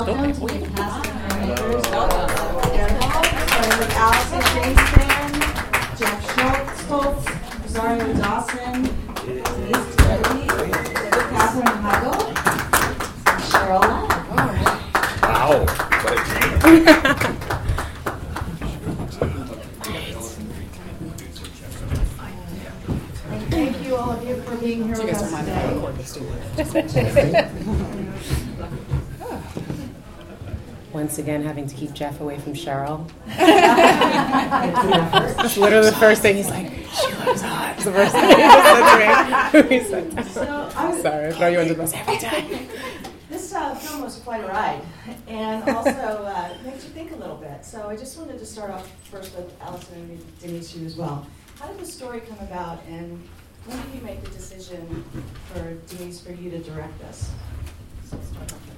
Welcome to the cast of Makers. Starting with Allison Greenspan, Jeff Schultz, Rosario Dawson, Denise Teddy, Catherine Heigl, and Cheryl Ladd. Wow, what a team. And thank you all of you for being here with us today. Once again, having to keep Jeff away from Cheryl. It's literally the first thing he's like, she looks hot. It's the first thing he said to me. Sorry, I throw you under the bus every time. This film was quite a ride, and also makes you think a little bit. So I just wanted to start off first with Allison and Denise, you as well. How did the story come about, and when did you make the decision for Denise for you to direct this? So start off with.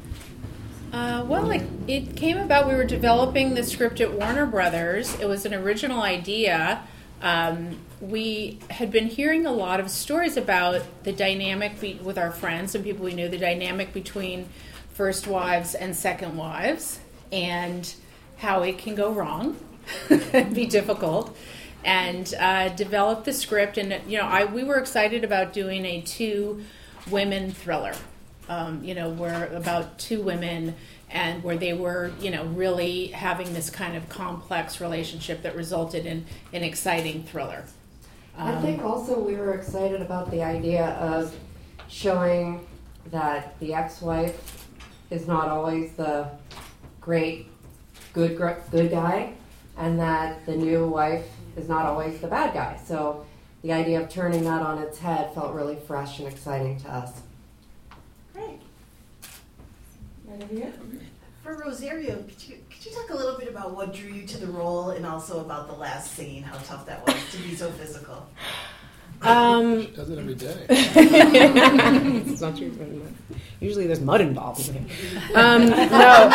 It came about, we were developing the script at Warner Brothers. It was an original idea. We had been hearing a lot of stories about the dynamic with our friends and people we knew, the dynamic between first wives and second wives, and how it can go wrong and be difficult. And developed the script, and we were excited about doing a 2-women thriller. Where about 2 women, and where they were, really having this kind of complex relationship that resulted in an exciting thriller. I think also we were excited about the idea of showing that the ex-wife is not always the great, good guy, and that the new wife is not always the bad guy. So the idea of turning that on its head felt really fresh and exciting to us. Great. Olivia? For Rosario, could you talk a little bit about what drew you to the role, and also about the last scene, how tough that was to be so physical? She does it every day. It's not true. Usually there's mud involved. No.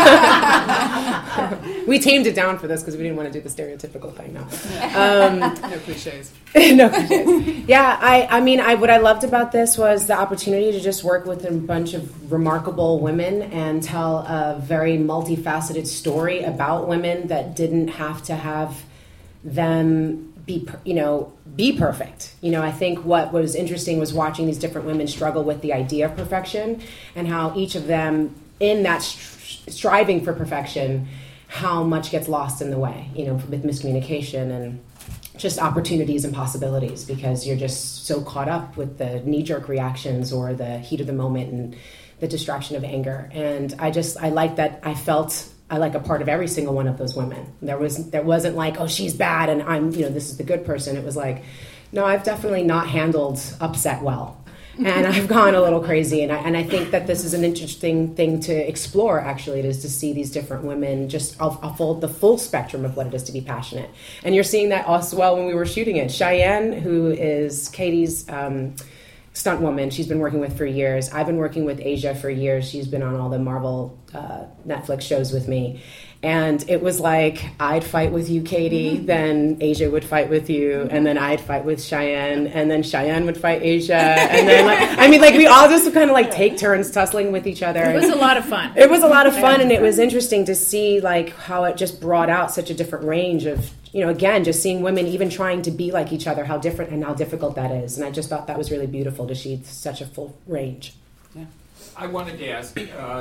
We tamed it down for this because we didn't want to do the stereotypical thing now. No cliches. No cliches. Yeah, what I loved about this was the opportunity to just work with a bunch of remarkable women and tell a very multifaceted story about women that didn't have to have them be perfect. I think what was interesting was watching these different women struggle with the idea of perfection, and how each of them, in that striving for perfection, how much gets lost in the way, with miscommunication and just opportunities and possibilities, because you're just so caught up with the knee-jerk reactions or the heat of the moment and the distraction of anger. And I like that I felt I like a part of every single one of those women. There wasn't like, oh, she's bad and I'm, this is the good person. It was like, no, I've definitely not handled upset well. And I've gone a little crazy. And I think that this is an interesting thing to explore, actually. It is to see these different women, just the full spectrum of what it is to be passionate. And you're seeing that also well when we were shooting it. Cheyenne, who is Katie's stunt woman, she's been working with for years. I've been working with Asia for years. She's been on all the Marvel Netflix shows with me. And it was like, I'd fight with you, Katie, then Asia would fight with you, and then I'd fight with Cheyenne, and then Cheyenne would fight Asia. And then, we all just kind of take turns tussling with each other. It was a lot of fun. It was a lot of fun, and it was interesting to see how it just brought out such a different range of, again, just seeing women even trying to be like each other, how different and how difficult that is. And I just thought that was really beautiful to see such a full range. Yeah. I wanted to ask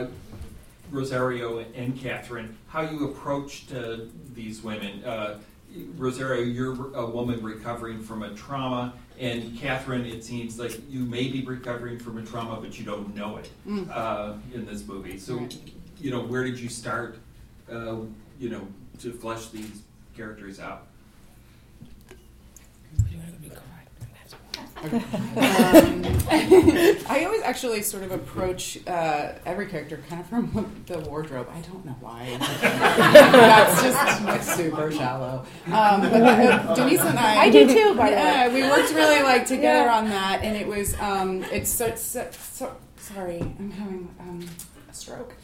Rosario and Catherine how you approached these women. Rosario, you're a woman recovering from a trauma, and Catherine, it seems like you may be recovering from a trauma, but you don't know it in this movie. So, where did you start, to flesh these characters out? I always actually sort of approach every character kind of from the wardrobe. I don't know why. That's just super shallow. But Denise and I do too, by the way. We worked really together on that, and it was it's so sorry, I'm having a stroke.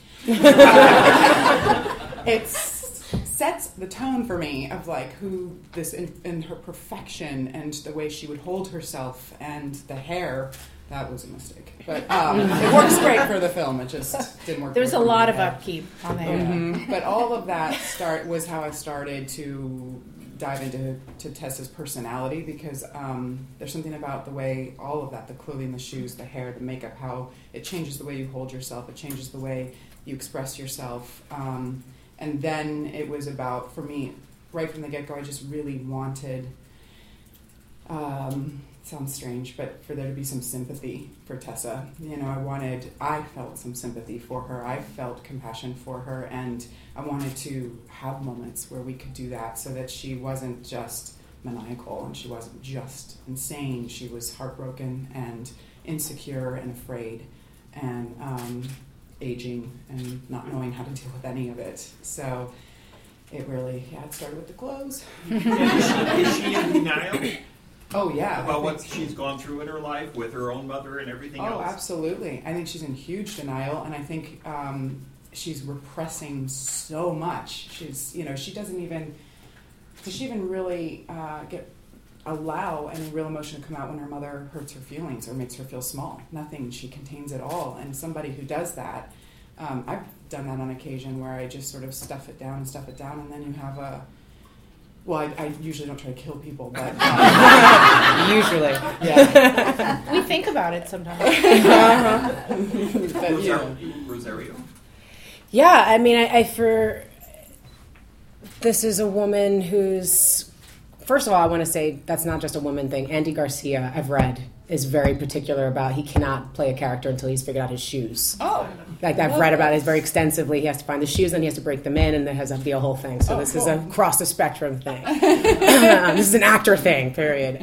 It's sets the tone for me of who this in her perfection and the way she would hold herself and the hair That was a mistake. But it works great for the film. It just didn't work. There was great a for lot my of head. upkeep on the But all of that was how I started to dive into Tessa's personality, because there's something about the way all of that, the clothing, the shoes, the hair, the makeup, how it changes the way you hold yourself, it changes the way you express yourself. And then it was about, for me, right from the get-go, I just really wanted, sounds strange, but for there to be some sympathy for Tessa. You know, I felt some sympathy for her. I felt compassion for her, and I wanted to have moments where we could do that so that she wasn't just maniacal and she wasn't just insane. She was heartbroken and insecure and afraid and aging and not knowing how to deal with any of it. So it really, it started with the clothes. Is she in denial Oh, yeah. about what she's gone through in her life with her own mother and everything else? Oh, absolutely. I think she's in huge denial, and I think she's repressing so much. She doesn't even, does she even really allow any real emotion to come out when her mother hurts her feelings or makes her feel small? Nothing. She contains it all. And somebody who does that, I've done that on occasion where I just sort of stuff it down, and then you have I usually don't try to kill people, but Usually. yeah. We think about it sometimes. But, you know. Rosario. Yeah, I mean, this is a woman who's, first of all, I want to say that's not just a woman thing. Andy Garcia, I've read, is very particular about he cannot play a character until he's figured out his shoes. Oh. Like I've read about it very extensively. He has to find the shoes, and he has to break them in, and there has to be a whole thing. So this is a cross the spectrum thing. This is an actor thing, period.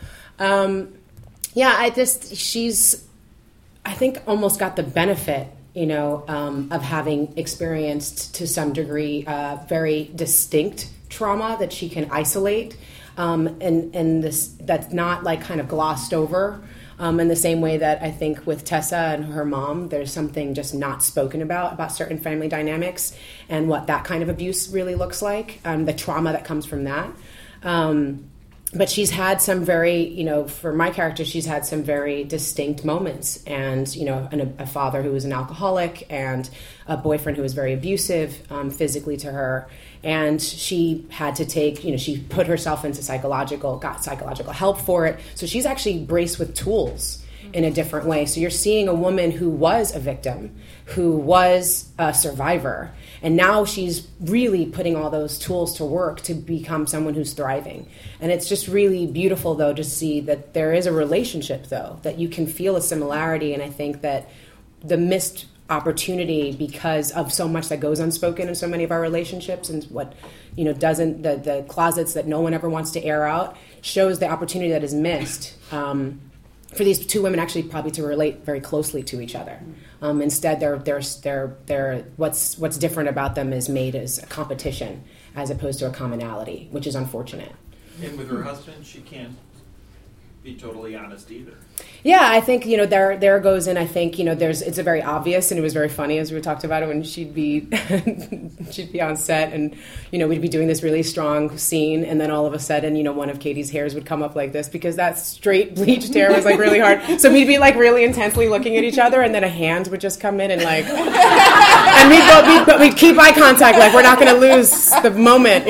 She's, I think, almost got the benefit, of having experienced to some degree very distinct trauma that she can isolate, and this that's not like kind of glossed over. In the same way that I think with Tessa and her mom, there's something just not spoken about certain family dynamics and what that kind of abuse really looks like, the trauma that comes from that. But she's had some very, for my character, she's had some very distinct moments, and, a father who was an alcoholic and a boyfriend who was very abusive physically to her. And she had to take, she put herself into got psychological help for it. So she's actually braced with tools in a different way. So you're seeing a woman who was a victim, who was a survivor, and now she's really putting all those tools to work to become someone who's thriving. And it's just really beautiful, though, to see that there is a relationship, though, that you can feel a similarity. And I think that the missed opportunity, because of so much that goes unspoken in so many of our relationships, and what doesn't, the closets that no one ever wants to air out, shows the opportunity that is missed for these two women actually probably to relate very closely to each other. Instead, they're what's different about them is made as a competition as opposed to a commonality, which is unfortunate. And with her husband, she can't be totally honest either. Yeah, I think, there goes in, I think, it's a very obvious, and it was very funny as we talked about it when she'd be on set, and, we'd be doing this really strong scene, and then all of a sudden, one of Katie's hairs would come up like this, because that straight bleached hair was like really hard. So we'd be like really intensely looking at each other, and then a hand would just come in and like, and we'd keep eye contact, like we're not going to lose the moment,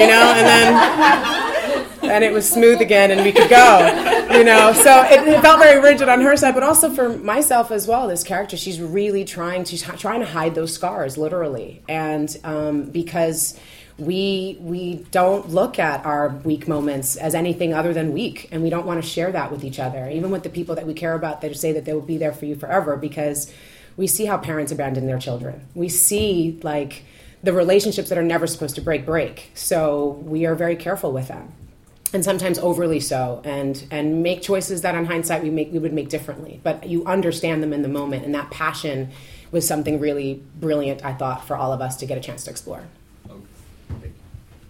and it was smooth again, and we could go, So it felt very rigid on her side, but also for myself as well. This character, she's really trying to hide those scars, literally, and because we don't look at our weak moments as anything other than weak, and we don't want to share that with each other, even with the people that we care about. They say that they will be there for you forever, because we see how parents abandon their children. We see like the relationships that are never supposed to break. So we are very careful with them. And sometimes overly so, and make choices that on hindsight we would make differently. But you understand them in the moment, and that passion was something really brilliant, I thought, for all of us to get a chance to explore. Okay.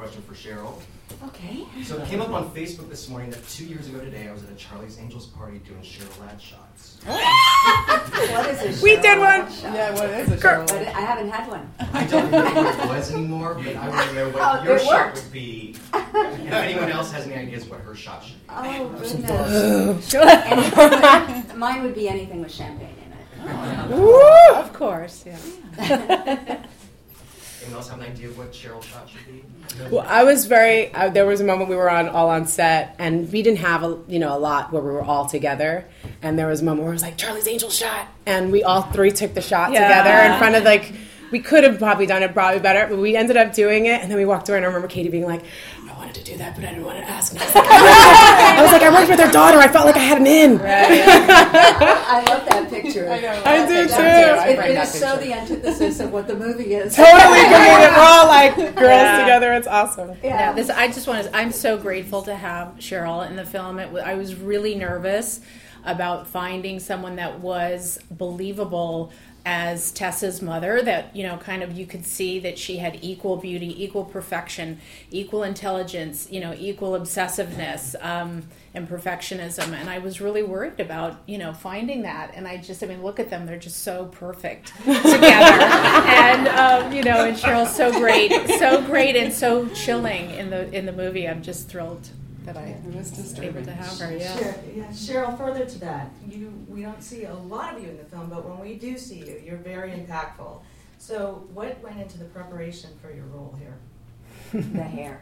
question for Cheryl. Okay. So it came up on Facebook this morning that 2 years ago today, I was at a Charlie's Angels party doing Cheryl Ladd shots. What is a We did one. shot? Yeah, what is a But show? I haven't had one. I don't remember what it was anymore, but I want to know what Oh, your it shot worked. would be. And if anyone else has any ideas what her shot should be. Oh, goodness. Anything- Mine would be anything with champagne in it. Of course, yeah. Anyone else have an idea of what Cheryl's shot should be? Well, I was very. There was a moment we were all on set, and we didn't have a lot where we were all together. And there was a moment where it was like Charlie's Angel shot, and we all three took the shot together in front of We could have probably done it better, but we ended up doing it. And then we walked away, and I remember Katie being like, "I wanted to do that, but I didn't want to ask." And I was like, I worked with her daughter. I felt like I had an in. I love that picture. I know. I do too. I framed It that is so picture. the antithesis of what the movie is. Totally committed. We're all like girls together. It's awesome. Yeah, I'm so grateful to have Cheryl in the film. I was really nervous about finding someone that was believable as Tessa's mother, that, kind of you could see that she had equal beauty, equal perfection, equal intelligence, equal obsessiveness, and perfectionism. And I was really worried about, finding that. And look at them. They're just so perfect together. And, and Cheryl's so great and so chilling in the movie. I'm just thrilled that I was was disturbing. able to have her. Yeah. Cheryl, further to that, we don't see a lot of you in the film, but when we do see you, you're very impactful. So what went into the preparation for your role here? The hair.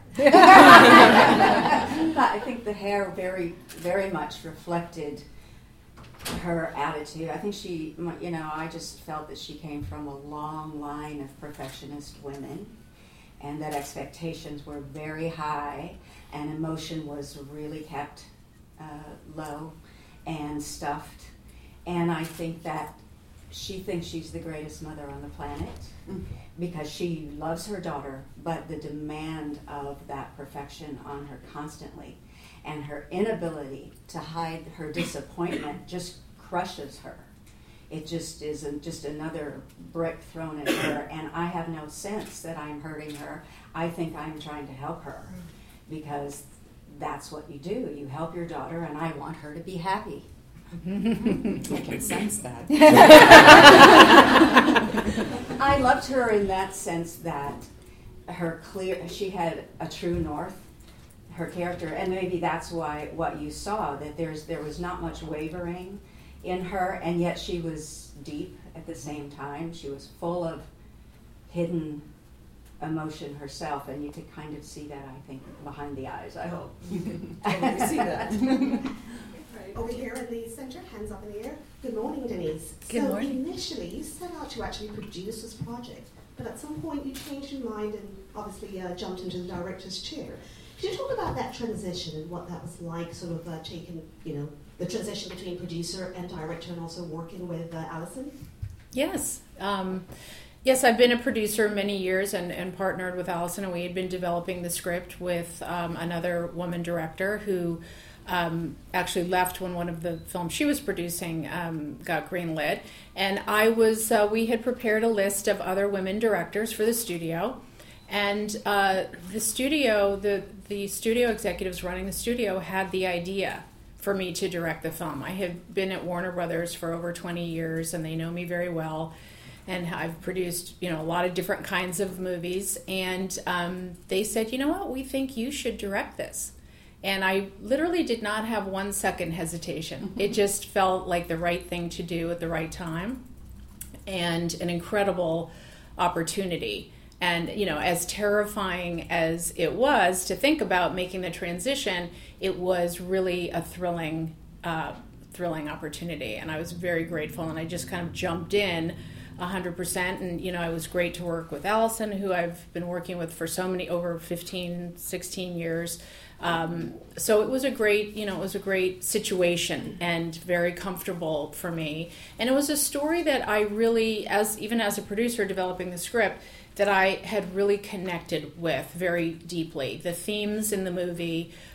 I think the hair very, very much reflected her attitude. I think she, I just felt that she came from a long line of perfectionist women, and that expectations were very high, and emotion was really kept low and stuffed. And I think that she thinks she's the greatest mother on the planet because she loves her daughter, but the demand of that perfection on her constantly and her inability to hide her disappointment just crushes her. It just is just another brick thrown at her, and I have no sense that I'm hurting her. I think I'm trying to help her because that's what you do. You help your daughter, and I want her to be happy. I can sense that. I loved her in that sense that she had a true north, her character, and maybe that's why what you saw, that there was not much wavering in her, and yet she was deep at the same time. She was full of hidden emotion herself, and you could kind of see that, I think, behind the eyes. I hope you could totally see that. Over here in the centre, hands up in the air. Good morning, Denise. Good morning. Initially, you set out to actually produce this project, but at some point you changed your mind and obviously jumped into the director's chair. Could you talk about that transition and what that was like, sort of taking, the transition between producer and director, and also working with Alison? Yes. Yes, I've been a producer many years and partnered with Alison, and we had been developing the script with another woman director who actually left when one of the films she was producing got greenlit. And we had prepared a list of other women directors for the studio. And the studio executives running the studio had the idea for me to direct the film. I had been at Warner Brothers for over 20 years, and they know me very well. And I've produced, a lot of different kinds of movies. And they said, you know what, we think you should direct this. And I literally did not have 1 second hesitation. It just felt like the right thing to do at the right time, and an incredible opportunity. And, as terrifying as it was to think about making the transition, it was really a thrilling opportunity. And I was very grateful, and I just kind of jumped in 100%. And, it was great to work with Alison, who I've been working with for over 15, 16 years. So it was a great situation and very comfortable for me. And it was a story that I really, even as a producer developing the script, that I had really connected with very deeply. The themes in the movie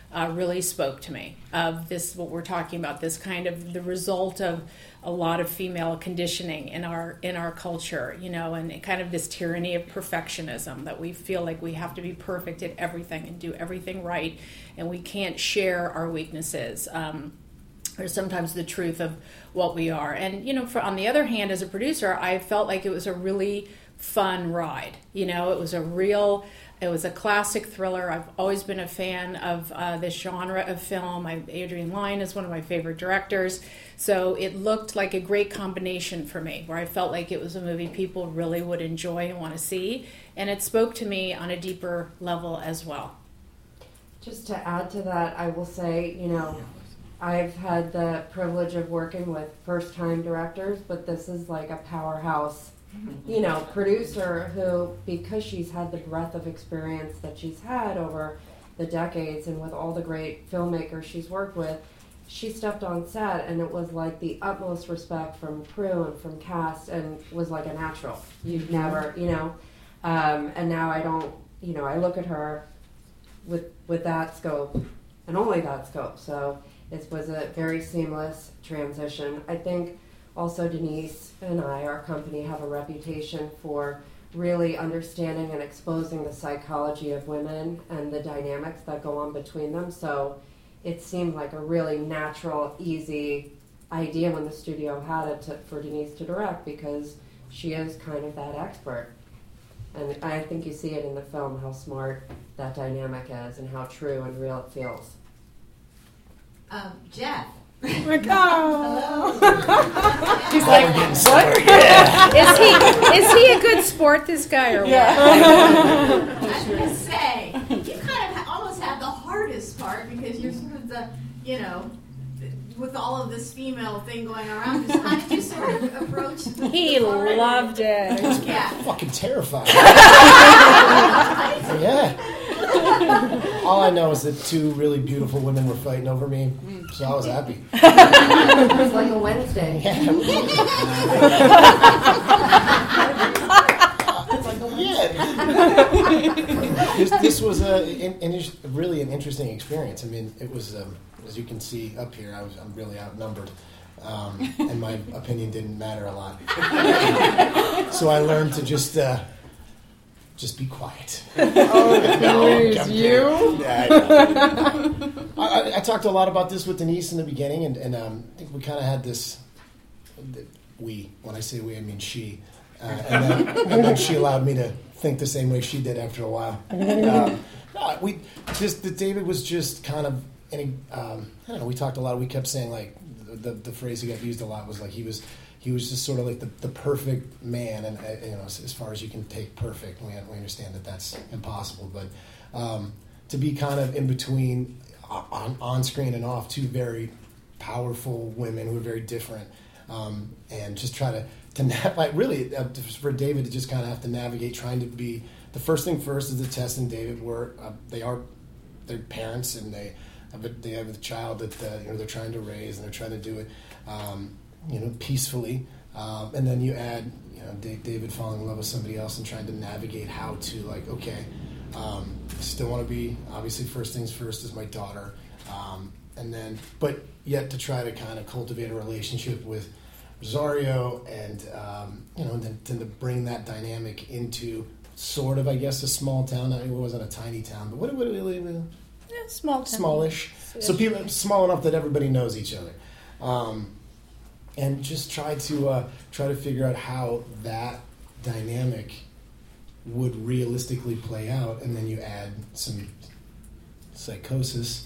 really spoke to me. Of this, what we're talking about, this kind of the result of a lot of female conditioning in our culture, and kind of this tyranny of perfectionism, that we feel like we have to be perfect at everything and do everything right, and we can't share our weaknesses. Or sometimes the truth of what we are. And, on the other hand, as a producer, I felt like it was a really fun ride. It was a classic thriller. I've always been a fan of this genre of film. Adrian Lyne is one of my favorite directors. So it looked like a great combination for me, where I felt like it was a movie people really would enjoy and want to see. And it spoke to me on a deeper level as well. Just to add to that, I will say, I've had the privilege of working with first-time directors, but this is like a powerhouse, producer who, because she's had the breadth of experience that she's had over the decades and with all the great filmmakers she's worked with, she stepped on set and it was like the utmost respect from crew and from cast, and was like a natural. You'd never, and now I don't, I look at her with that scope and only that scope. So it was a very seamless transition. I think also Denise and our company, have a reputation for really understanding and exposing the psychology of women and the dynamics that go on between them. So it seemed like a really natural, easy idea when the studio had it for Denise to direct, because she is kind of that expert. And I think you see it in the film, how smart that dynamic is and how true and real it feels. Jeff. Oh my God. He's like, what? Yeah. Is he a good sport, this guy, or what? I was going to say, you kind of almost have the hardest part, because you're sort of the, with all of this female thing going around. How did you sort of approach the He loved it. Yeah. Fucking terrified. Yeah. All I know is that two really beautiful women were fighting over me, so I was happy. It was like a Wednesday. This was really an interesting experience. I mean, it was, as you can see up here, I'm really outnumbered. And my opinion didn't matter a lot. So I learned to just be quiet. Oh, you? I talked a lot about this with Denise in the beginning, and I think we kind of had this, when I say we, I mean she, and then she allowed me to think the same way she did after a while. David was just kind of, I don't know, we talked a lot, we kept saying, like, the phrase he got used a lot was like he was just sort of like the perfect man, and as far as you can take perfect, we understand that that's impossible, but to be kind of in between, on screen and off, two very powerful women who are very different, and just try to really for David to just kind of have to navigate trying to be, the first thing first is that Tess and David they're parents, and they have a child that they're trying to raise, and they're trying to do it peacefully, and then you add David falling in love with somebody else and trying to navigate how to, like, okay, still want to be, obviously first things first is my daughter, and then but yet to try to kind of cultivate a relationship with Rosario, and then to bring that dynamic into sort of, I guess, a small town. I mean, it wasn't a tiny town, but what small town. Smallish. So people small enough that everybody knows each other, and just try to figure out how that dynamic would realistically play out, and then you add some psychosis,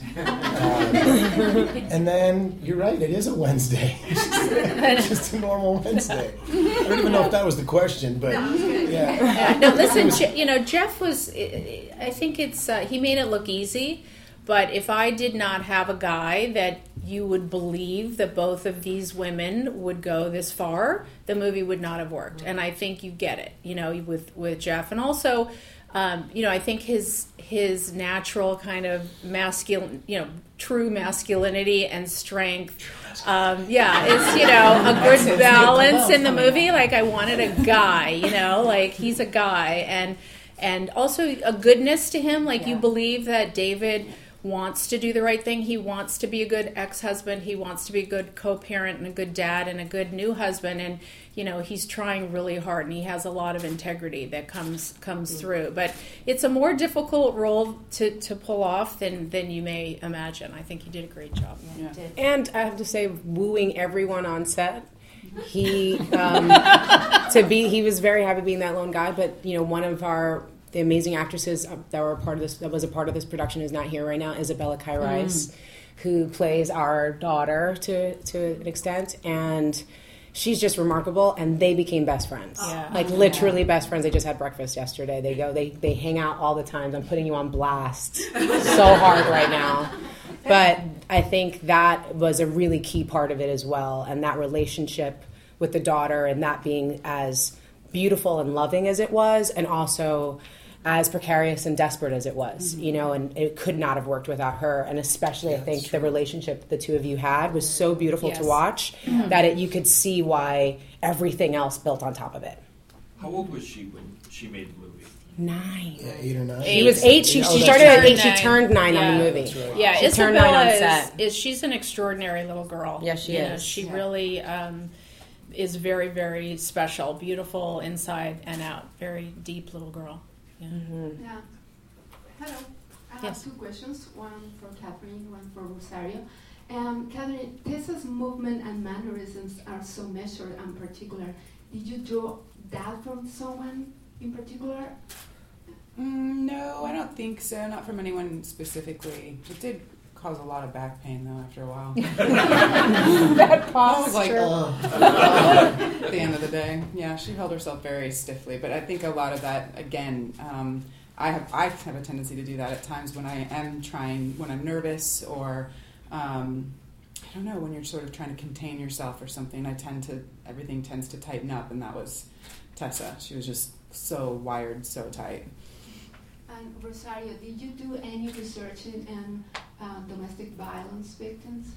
and then you're right. It is a Wednesday. It's just a normal Wednesday. I don't even know if that was the question, but yeah. No, listen. Jeff was. I think it's. He made it look easy, but if I did not have a guy that you would believe that both of these women would go this far, the movie would not have worked. And I think you get it. With Jeff, and also. I think his natural kind of masculine, true masculinity and strength, is, a good balance in the movie. Like, I wanted a guy, like, he's a guy, and also a goodness to him. Like, you believe that David wants to do the right thing. He wants to be a good ex-husband. He wants to be a good co-parent and a good dad and a good new husband. And, you know, he's trying really hard, and he has a lot of integrity that comes through. But it's a more difficult role to pull off than you may imagine. I think he did a great job. Yeah. And I have to say, wooing everyone on set. He he was very happy being that lone guy. But you know, one of the amazing actresses that was a part of this production is not here right now, Isabella Kairais, who plays our daughter to an extent, and she's just remarkable. And they became best friends, literally best friends. They just had breakfast yesterday. They hang out all the time. I'm putting you on blast so hard right now. But I think that was a really key part of it as well, and that relationship with the daughter, and that being as beautiful and loving as it was, and also as precarious and desperate as it was, you know, and it could not have worked without her. And especially, I think the relationship the two of you had was so beautiful to watch that you could see why everything else built on top of it. How old was she when she made the movie? 9. Yeah, 8 or 9. She was 8. She started at 8. She turned 9 on the movie. Right. Yeah, she turned 9 on set. She's an extraordinary little girl. Yeah, she is. She really is very, very special, beautiful inside and out. Very deep little girl. Yeah. Mm-hmm. Yeah. Hello. I have Yes. 2 questions. One for Catherine, one for Rosario. Catherine, Tessa's movement and mannerisms are so measured and particular. Did you draw that from someone in particular? No, I don't think so. Not from anyone specifically. It did cause a lot of back pain, though, after a while. That posture. I was like, at the end of the day. Yeah, she held herself very stiffly. But I think a lot of that, again, I have a tendency to do that at times when I'm nervous, or I don't know, when you're sort of trying to contain yourself or something. Everything tends to tighten up, and that was Tessa. She was just so wired, so tight. And Rosario, did you do any research in domestic violence victims?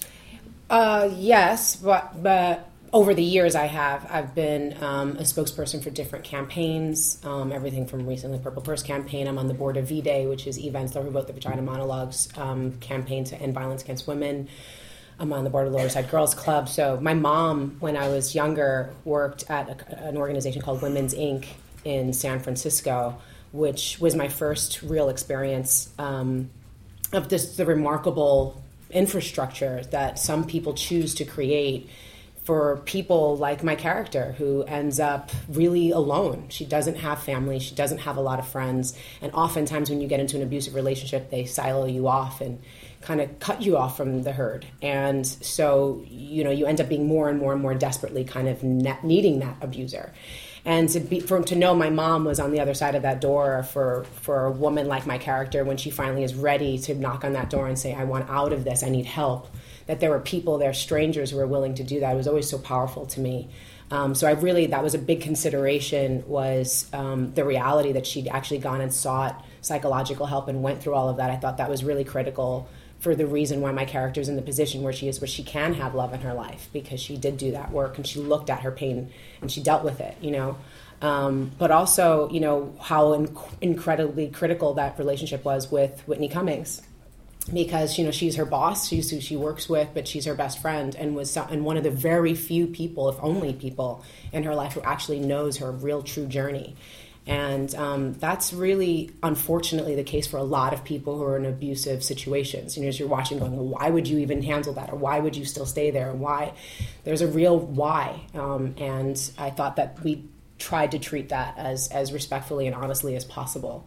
Yes, but over the years I've been a spokesperson for different campaigns, everything from recently Purple Purse campaign. I'm on the board of V-Day, which is Events That Wrote the Vagina Monologues campaign to end violence against women. I'm on the board of Lower Side Girls Club. So my mom, when I was younger, worked at an organization called Women's Inc. in San Francisco, which was my first real experience of the remarkable infrastructure that some people choose to create for people like my character, who ends up really alone. She doesn't have family. She doesn't have a lot of friends. And oftentimes when you get into an abusive relationship, they silo you off and kind of cut you off from the herd. And so, you know, you end up being more and more and more desperately kind of needing that abuser. And to know my mom was on the other side of that door for a woman like my character, when she finally is ready to knock on that door and say, I want out of this, I need help, that there were people there, strangers, who were willing to do that. It was always so powerful to me. So that was a big consideration, was the reality that she'd actually gone and sought psychological help and went through all of that. I thought that was really critical for the reason why my character's in the position where she is, where she can have love in her life, because she did do that work and she looked at her pain and she dealt with it, you know. But also, you know, how incredibly critical that relationship was with Whitney Cummings, because, you know, she's her boss, she's who she works with, but she's her best friend, and one of the very few people, if only people, in her life who actually knows her real true journey. And that's really, unfortunately, the case for a lot of people who are in abusive situations. You know, as you're watching, going, well, why would you even handle that? Or why would you still stay there? And why? There's a real why. And I thought that we tried to treat that as respectfully and honestly as possible.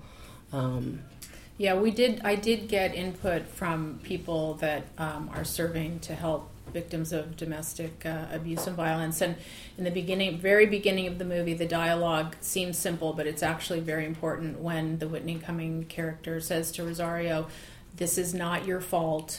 Yeah, we did. I did get input from people that are serving to help victims of domestic abuse and violence. And in the very beginning of the movie, the dialogue seems simple, but it's actually very important when the Whitney Cummings character says to Rosario, "This is not your fault.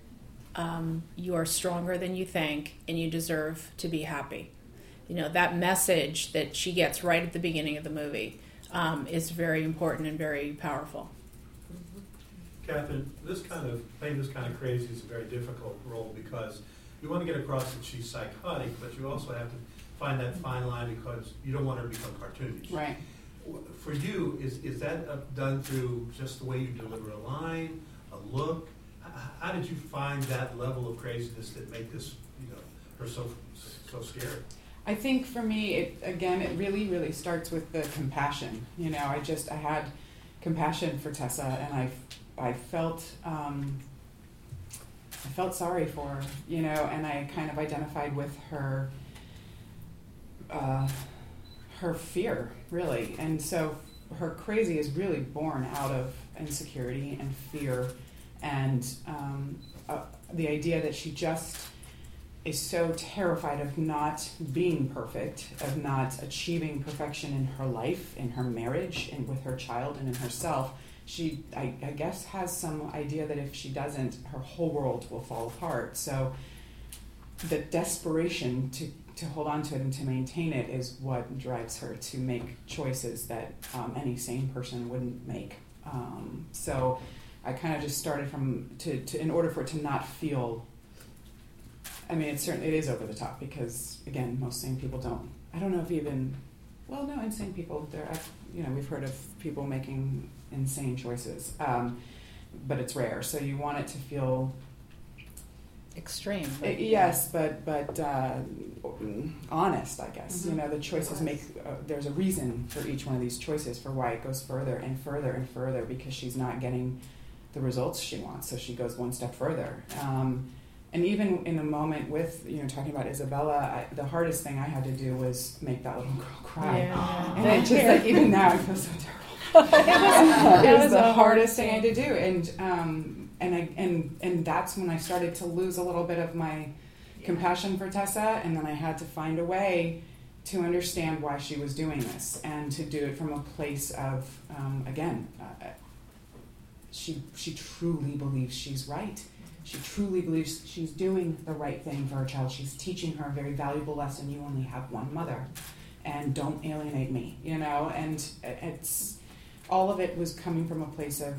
You are stronger than you think, and you deserve to be happy." You know, that message that she gets right at the beginning of the movie is very important and very powerful. Catherine, playing this kind of crazy is a very difficult role, because you want to get across that she's psychotic, but you also have to find that fine line, because you don't want her to become cartoonish. Right. For you, is that done through just the way you deliver a line, a look? How did you find that level of craziness that made this, her so scary? I think for me, it really, really starts with the compassion. I had compassion for Tessa, and I felt sorry for her, and I kind of identified with her fear, really. And so her crazy is really born out of insecurity and fear, and the idea that she just is so terrified of not being perfect, of not achieving perfection in her life, in her marriage, and with her child, and in herself. She, I guess, has some idea that if she doesn't, her whole world will fall apart. So the desperation to hold on to it and to maintain it is what drives her to make choices that any sane person wouldn't make. So I kind of just started in order for it to not feel, it is over the top, because again, most sane people don't. I don't know if insane people, we've heard of people making insane choices, but it's rare. So you want it to feel extreme. Yes, but honest, I guess. Mm-hmm. The choices there's a reason for each one of these choices for why it goes further and further and further, because she's not getting the results she wants, so she goes one step further. And even in the moment with, talking about Isabella, the hardest thing I had to do was make that little girl cry. Yeah. And it just, even now, I feel so terrible. It was the hardest thing I had to do. And that's when I started to lose a little bit of my compassion for Tessa, and then I had to find a way to understand why she was doing this, and to do it from a place of, she truly believes she's right. She truly believes she's doing the right thing for her child. She's teaching her a very valuable lesson. You only have one mother, and don't alienate me, and it's, all of it was coming from a place of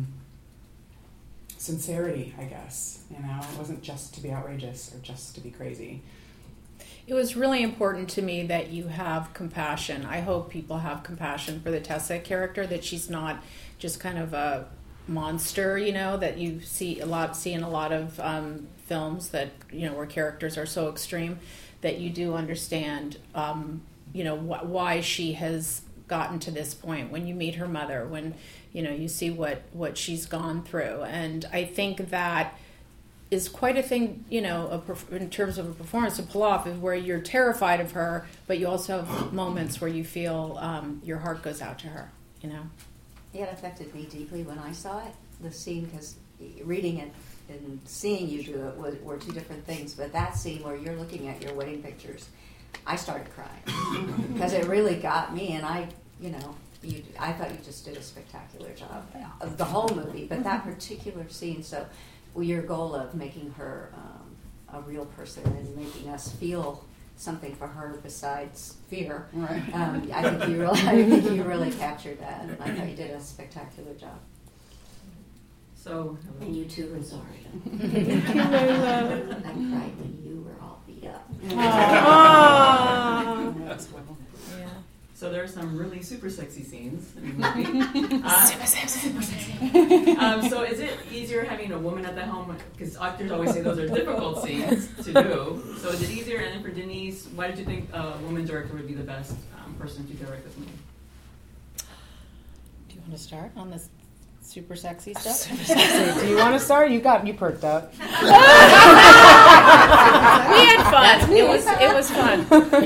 sincerity, I guess. It wasn't just to be outrageous or just to be crazy. It was really important to me that you have compassion. I hope people have compassion for the Tessa character, that she's not just kind of a monster, that you see in a lot of films that, where characters are so extreme, that you do understand, why she has gotten to this point. When you meet her mother, when, you see what she's gone through. And I think that is quite a thing, in terms of a performance to pull off, is where you're terrified of her, but you also have moments where you feel your heart goes out to her, It affected me deeply when I saw it, the scene, because reading it and seeing you do it were two different things. But that scene where you're looking at your wedding pictures, I started crying because it really got me, and I thought you just did a spectacular job of the whole movie, but that particular scene. So your goal of making her a real person and making us feel something for her besides fear. Right. I think you really captured that, and I thought you did a spectacular job. So, and you too, Rosario. Thank you, Lola. I cried when you were all beat up. Yeah. So there are some really super sexy scenes in the movie. Super sexy. So is it easier having a woman at the home? Because actors always say those are difficult scenes to do. So is it easier? And then for Denise, why did you think a woman director would be the best person to direct this movie? Do you want to start on this super sexy stuff? Super sexy. Do you want to start? You perked up. We had fun. It was fun.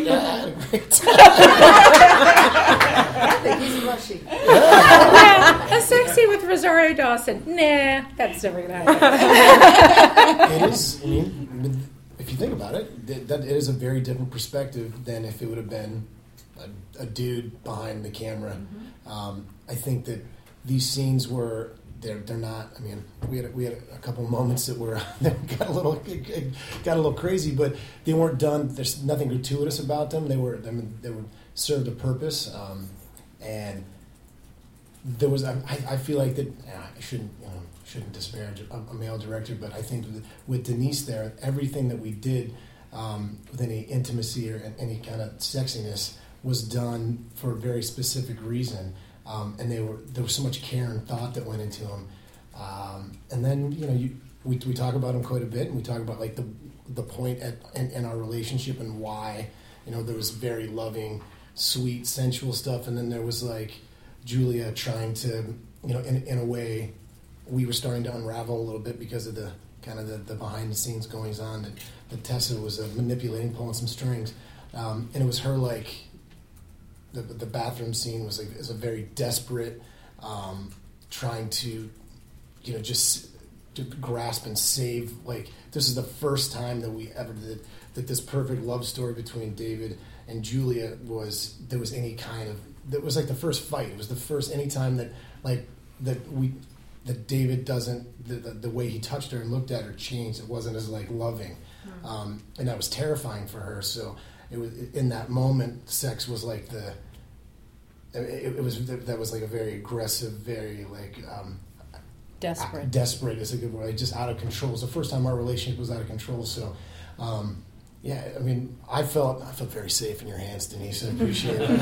He's blushing. Yeah, a sexy with Rosario Dawson. Nah, that's never gonna happen. It is. I mean, if you think about it, that is a very different perspective than if it would have been a dude behind the camera. Mm-hmm. I think that these scenes were they're not. I mean, we had a couple moments that were that got a little crazy, but they weren't done. There's nothing gratuitous about them. They were served a purpose, and there was. I feel like that. I shouldn't disparage a male director, but I think with Denise there, everything that we did with any intimacy or any kind of sexiness was done for a very specific reason. And there was so much care and thought that went into them. And then, we talk about him quite a bit, and we talk about like the point in our relationship and why, there was very loving, sweet, sensual stuff, and then there was like Julia trying to, in a way, we were starting to unravel a little bit because of the kind of the behind the scenes goings on that Tessa was manipulating, pulling some strings, and it was her like the bathroom scene was like is a very desperate, trying to, just to grasp and save. Like this is the first time that we ever did that this perfect love story between David and Julia was any kind of, that was like the first fight. It was the first any time that David doesn't, the way he touched her and looked at her changed. It wasn't as like loving, and that was terrifying for her. So it was in that moment, sex was like that was like a very aggressive, very like desperate. Desperate is a good word. Like just out of control. It was the first time our relationship was out of control. So. Yeah, I mean, I felt very safe in your hands, Denise. I appreciate it.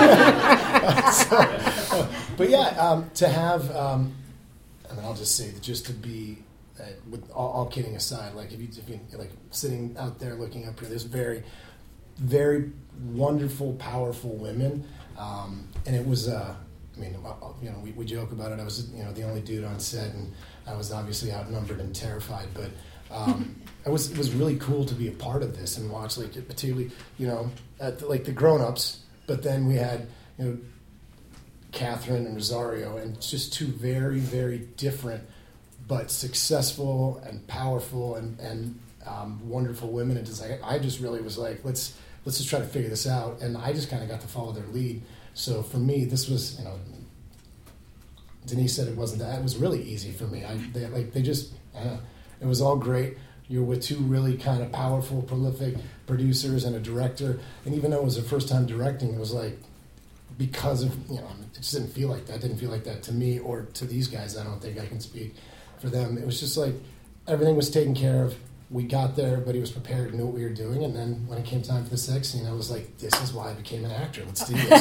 But yeah, to have, I'll just say that just to be, with all kidding aside, like if you like sitting out there looking up here, there's very, very wonderful, powerful women, and it was, we joke about it. I was, the only dude on set, and I was obviously outnumbered and terrified, but. It was really cool to be a part of this and watch, like, particularly, like the grown-ups, but then we had, Catherine and Rosario, and just two very, very different but successful and powerful and wonderful women. And just like, I just really was like, let's just try to figure this out. And I just kind of got to follow their lead. So for me, this was, Denise said it wasn't that. It was really easy for me. It was all great. You're with two really kind of powerful, prolific producers and a director. And even though it was the first time directing, it was like, because of, it just didn't feel like that. It didn't feel like that to me or to these guys. I don't think I can speak for them. It was just like everything was taken care of. We got there, everybody was prepared, knew what we were doing. And then when it came time for the sex scene, I was like, this is why I became an actor. Let's do this.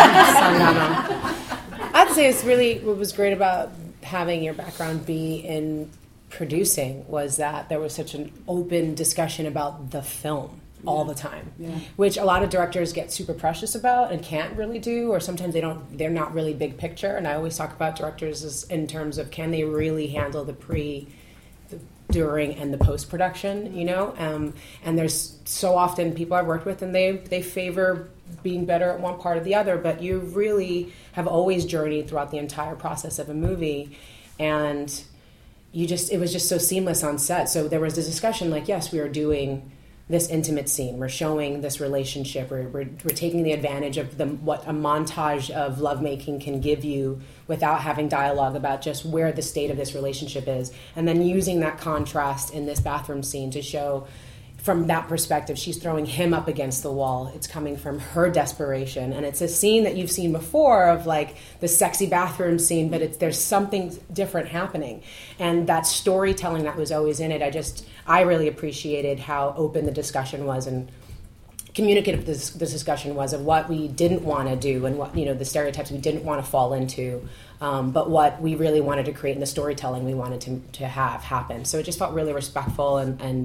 I'd say what was great about having your background be in producing was that there was such an open discussion about the film all the time, which a lot of directors get super precious about and can't really do, or sometimes they're not really big picture. And I always talk about directors as in terms of, can they really handle the pre, the during, and the post-production, and there's so often people I've worked with and they favor being better at one part or the other, but you really have always journeyed throughout the entire process of a movie, and it was just so seamless on set. So there was this discussion like, yes, we are doing this intimate scene. We're showing this relationship. We're taking the advantage of what a montage of lovemaking can give you without having dialogue about just where the state of this relationship is. And then using that contrast in this bathroom scene to show from that perspective, she's throwing him up against the wall. It's coming from her desperation. And it's a scene that you've seen before of like the sexy bathroom scene, but there's something different happening. And that storytelling that was always in it, I really appreciated how open the discussion was and communicative this discussion was of what we didn't want to do and what, the stereotypes we didn't want to fall into, but what we really wanted to create in the storytelling we wanted to have happen. So it just felt really respectful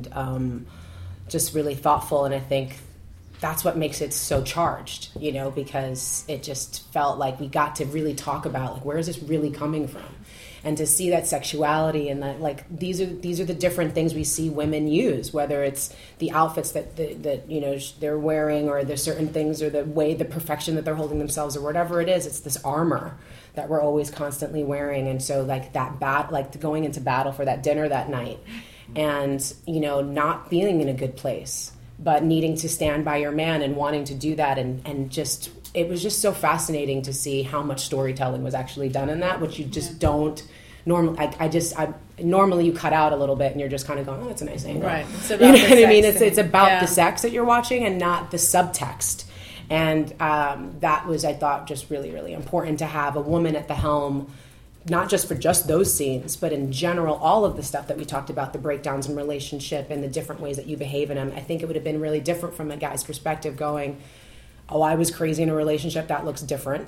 and just really thoughtful, and I think that's what makes it so charged, because it just felt like we got to really talk about like, where is this really coming from, and to see that sexuality and that like these are the different things we see women use, whether it's the outfits that they're wearing, or there's certain things, or the perfection that they're holding themselves, or whatever it is. It's this armor that we're always constantly wearing, and so like like going into battle for that dinner that night. And, not being in a good place, but needing to stand by your man and wanting to do that. And just, it was just so fascinating to see how much storytelling was actually done in that, which you just don't normally, normally you cut out a little bit and you're just kind of going, oh, that's a nice angle. Right. It's about what I mean? It's about the sex that you're watching and not the subtext. And that was, I thought, just really, really important to have a woman at the helm, not just for just those scenes, but in general, all of the stuff that we talked about, the breakdowns in relationship and the different ways that you behave in them. I think it would have been really different from a guy's perspective going, oh, I was crazy in a relationship, that looks different.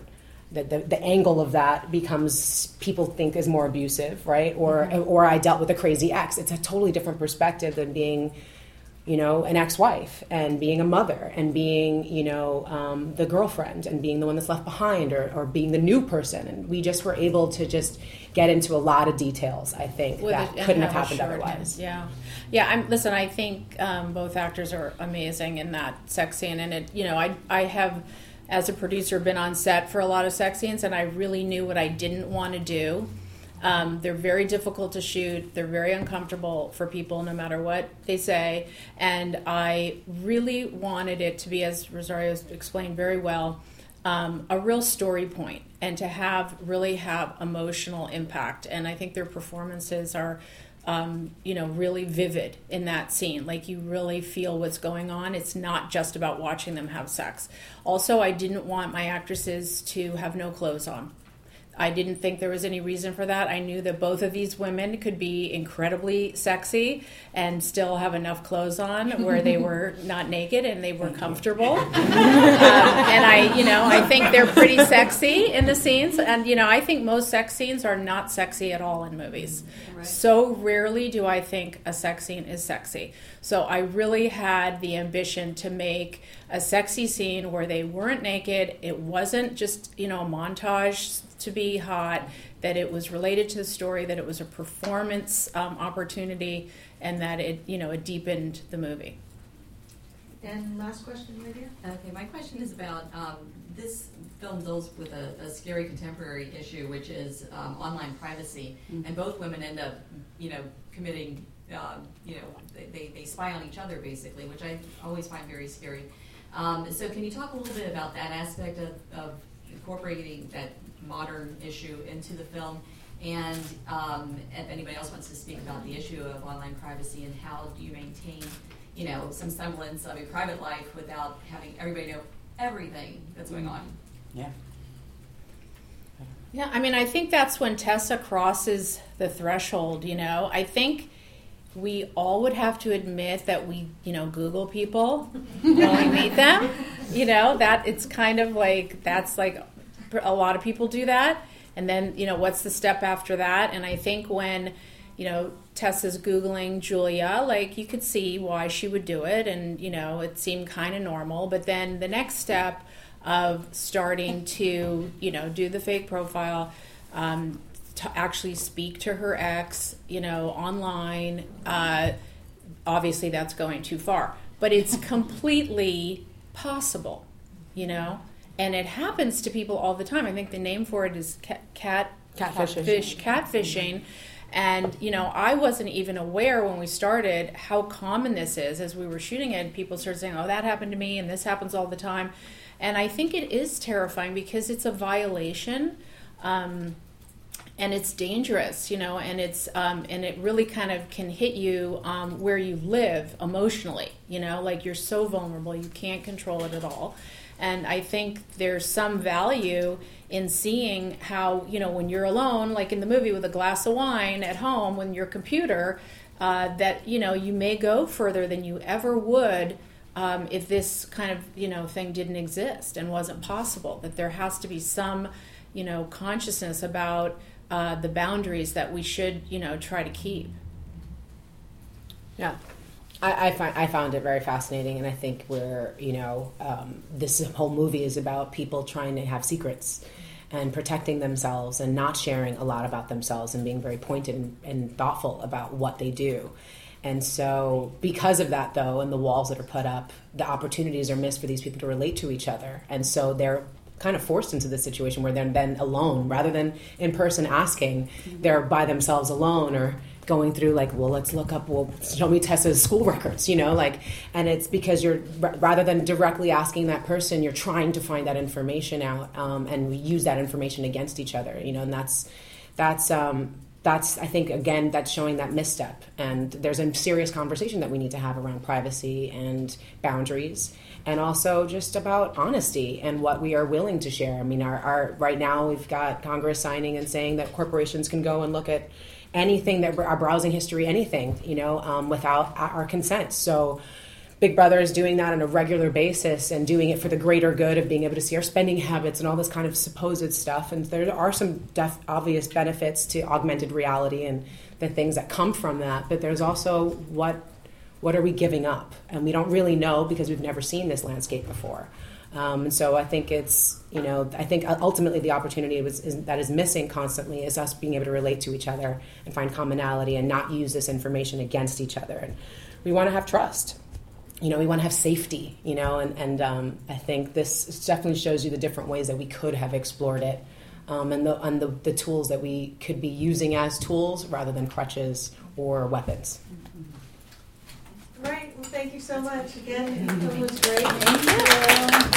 the angle of that becomes people think is more abusive, right? Or I dealt with a crazy ex. It's a totally different perspective than being, an ex-wife and being a mother and being, the girlfriend and being the one that's left behind or being the new person. And we just were able to just get into a lot of details, I think, that couldn't have happened otherwise. Yeah. Listen, I think both actors are amazing in that sex scene. And I have, as a producer, been on set for a lot of sex scenes, and I really knew what I didn't want to do. They're very difficult to shoot. They're very uncomfortable for people, no matter what they say. And I really wanted it to be, as Rosario explained very well, a real story point, and to really have emotional impact. And I think their performances are, really vivid in that scene. Like, you really feel what's going on. It's not just about watching them have sex. Also, I didn't want my actresses to have no clothes on. I didn't think there was any reason for that. I knew that both of these women could be incredibly sexy and still have enough clothes on where they were not naked and they were comfortable. And I think they're pretty sexy in the scenes. And, I think most sex scenes are not sexy at all in movies. Right. So rarely do I think a sex scene is sexy. So I really had the ambition to make a sexy scene where they weren't naked. It wasn't just, a montage to be hot, that it was related to the story, that it was a performance opportunity, and that it deepened the movie. And last question, Lydia? Okay, my question is about this film deals with a scary contemporary issue, which is online privacy, and both women end up, committing, they spy on each other basically, which I always find very scary. So can you talk a little bit about that aspect of incorporating that modern issue into the film, and if anybody else wants to speak about the issue of online privacy and how do you maintain, some semblance of a private life without having everybody know everything that's going on? Yeah. Yeah, I think that's when Tessa crosses the threshold, I think we all would have to admit that we, Google people when we meet them, that it's kind of like, that's like, a lot of people do that. And then, what's the step after that? And I think when, Tessa's Googling Julia, like, you could see why she would do it. And, it seemed kind of normal. But then the next step of starting to, do the fake profile, to actually speak to her ex, online, obviously that's going too far. But it's completely possible, And it happens to people all the time. I think the name for it is catfishing. And, I wasn't even aware when we started how common this is. As we were shooting it, people started saying, oh, that happened to me, and this happens all the time. And I think it is terrifying because it's a violation, and it's dangerous, and it's and it really kind of can hit you where you live emotionally, like you're so vulnerable, you can't control it at all. And I think there's some value in seeing how, when you're alone, like in the movie with a glass of wine at home with your computer, that, you may go further than you ever would if this kind of, thing didn't exist and wasn't possible. That there has to be some, consciousness about the boundaries that we should, try to keep. Yeah. I found it very fascinating, and I think this whole movie is about people trying to have secrets and protecting themselves and not sharing a lot about themselves and being very pointed and thoughtful about what they do. And so because of that, though, and the walls that are put up, the opportunities are missed for these people to relate to each other. And so they're kind of forced into this situation where they're then alone, rather than in person asking, they're by themselves alone or going through like, well, let's look up, show me Tessa's school records, and it's because you're, rather than directly asking that person, you're trying to find that information out, and we use that information against each other, and that's I think, again, that's showing that misstep. And there's a serious conversation that we need to have around privacy and boundaries, and also just about honesty and what we are willing to share. Our right now we've got Congress signing and saying that corporations can go and look at anything, that our browsing history, anything, without our consent. So Big Brother is doing that on a regular basis and doing it for the greater good of being able to see our spending habits and all this kind of supposed stuff. And there are some obvious benefits to augmented reality and the things that come from that. But there's also what are we giving up? And we don't really know because we've never seen this landscape before. And so I think I think ultimately the opportunity that is missing constantly is us being able to relate to each other and find commonality and not use this information against each other. And we want to have trust. We want to have safety, and I think this definitely shows you the different ways that we could have explored it, and the tools that we could be using as tools rather than crutches or weapons. Right. Well, thank you so much again. It was great. Thank you.